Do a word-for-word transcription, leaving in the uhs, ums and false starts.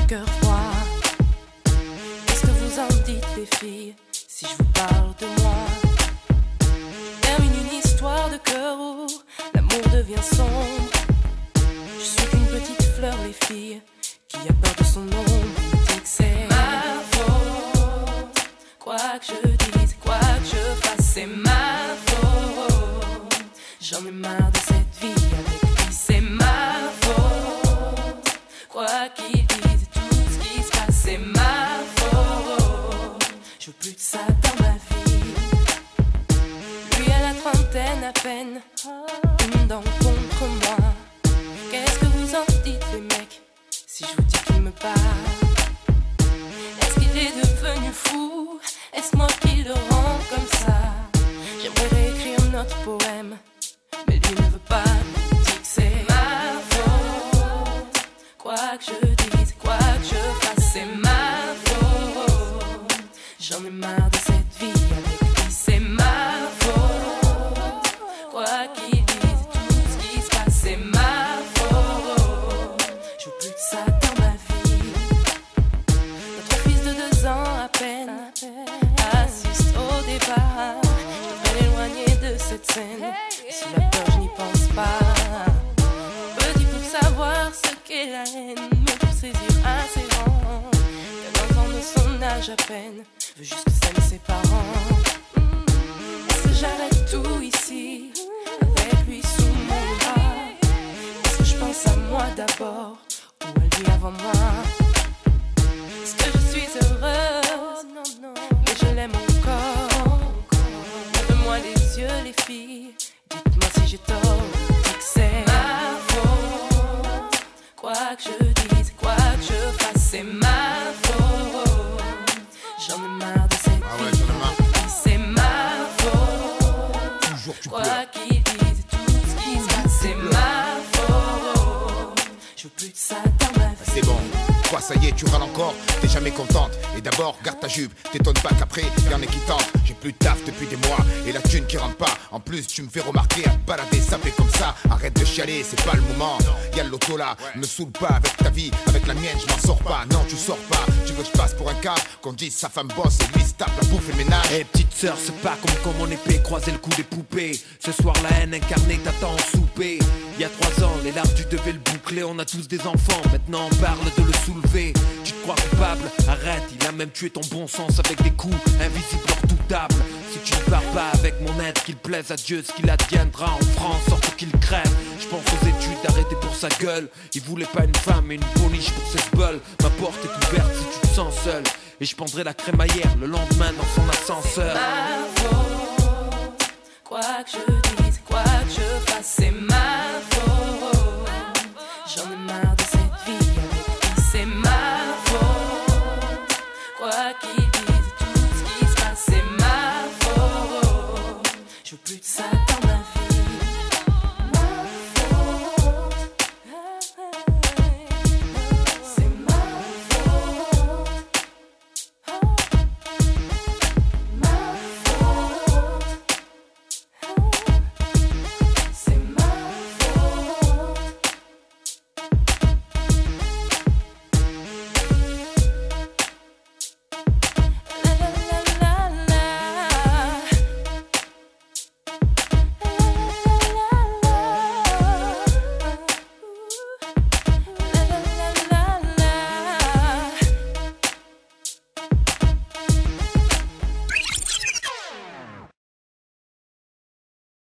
cœur froid. Qu'est-ce que vous en dites les filles, si je vous parle de moi? Je termine une histoire de cœur où l'amour devient sombre. Je suis qu'une petite fleur les filles, qui a peur de son ombre. Dit que c'est ma faute, quoi que je dise, quoi que je fasse, c'est ma faute. J'en ai marre de cette vie avec lui, c'est ma faute. Quoi qu'il dise, tout ce qui se passe, c'est ma faute. Je veux plus de ça dans ma vie. Lui à la trentaine à peine, une dent contre moi. Qu'est-ce que vous en dites les mecs, si je vous dis qu'il me parle? Est-ce qu'il est devenu fou? Est-ce moi qui le rend comme ça? J'aimerais réécrire notre poème, mais lui ne veut pas. Il dit que c'est ma faute. Quoi que je dise, quoi que je fasse, c'est ma faute. J'en ai marre de cette vie avec lui, c'est ma faute. Quoi qu'il dise, tout ce qui se passe, c'est ma faute. Je veux plus de ça dans ma vie. Notre fils de deux ans à peine assiste au débat. Je devrais l'éloigner de cette scène. Si la peur, je n'y pense pas. Petit pour savoir ce qu'est la haine, mais pour saisir assez grand qu'un enfant de son âge à peine veut juste que s'aime ses parents. Est-ce que j'arrête tout ici, avec lui sous mon bras? Est-ce que je pense à moi d'abord, ou à lui avant moi? Est-ce que je suis heureuse, mais je l'aime encore? Lève-moi les yeux les filles, dites-moi si j'ai tort. Dis que c'est ma faute. Quoi que je dise, quoi que je fasse, c'est ma faute. J'en ai marre de cette Ah ouais, vie, j'en ai marre. c'est ma faute. Toujours tu Quoi pleures. qu'il dise, tout ce qui se passe, c'est ma faute. Je veux plus de ça dans ma vie. C'est bon, quoi ça y est, tu râles encore, t'es jamais contente. Et d'abord, garde ta jupe, t'étonnes pas qu'après, y'en est qui tentent. J'ai plus de taf depuis des mois, et la thune qui rentre pas. En plus, tu me fais remarquer à te balader, ça fait comme ça. Arrête de chialer, c'est pas le moment. Y'a le loto là, me saoule pas avec ta vie. Avec la mienne, je m'en sors pas, non tu sors pas. Tu veux que je passe pour un cas, qu'on dise sa femme bosse et lui se tape la bouffe et le ménage. Eh hey, petite sœur, c'est pas comme quand mon épée croisait le cou des poupées. Ce soir la haine incarnée t'attend en souper. Il y a trois ans, les larmes tu devais le boucler. On a tous des enfants, maintenant on parle de le soulever. Tu te crois coupable, arrête, il a même tué ton bon sens avec des coups invisibles redoutables. Si tu ne pars pas avec mon aide, qu'il plaise à Dieu ce qu'il adviendra en France, sorte qu'il crève. Je pense aux études, arrêtez pour sa gueule. Il voulait pas une femme mais une poniche pour ses sbulls. Ma porte est ouverte si tu te sens seul, et je prendrai la crémaillère le lendemain dans son ascenseur. Ma faute. Quoi que je dise, quoi que je fasse, c'est ma faute. J'en ai marre de cette vie avec lui, c'est ma faute. Quoi qu'il dise, tout ce qui se passe, c'est ma faute. Je veux plus de ça.